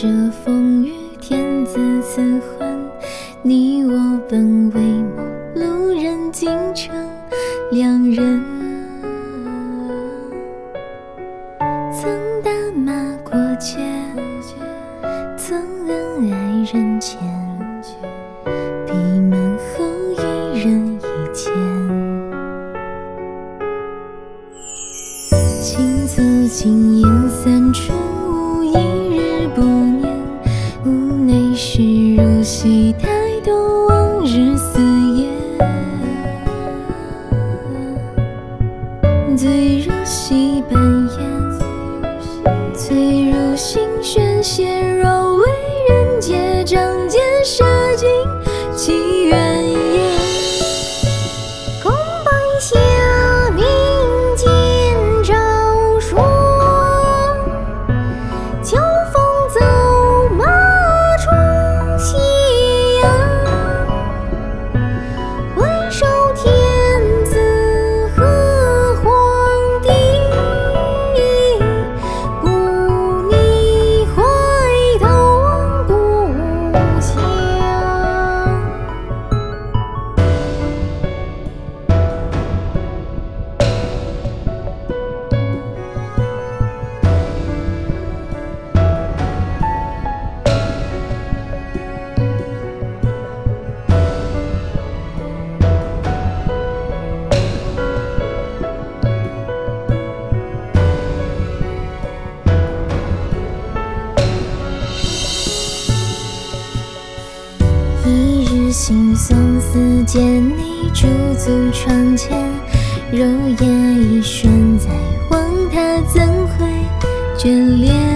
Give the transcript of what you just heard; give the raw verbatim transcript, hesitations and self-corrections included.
这风雨，天子赐欢。你我本为陌路人，京城两人。曾打马过街，曾恩爱人间。闭门后一人一间。倾诉尽烟散春，无一日不念。屋内事如戏台，动往日思夜。醉如戏半烟，醉如星眩，纤若为人皆仗剑射尽其原野。 宫拜下民间招说，秋风走马出夕阳。为守天子和皇帝，不逆回头望故乡。 一日惺忪思见你驻足窗前，揉眼一瞬再望他，怎会眷恋？